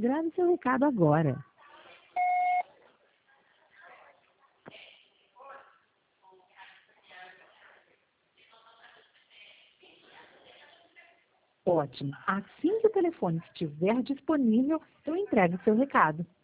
Grave seu recado agora. Ótimo. Assim que o telefone estiver disponível, eu entrego o seu recado.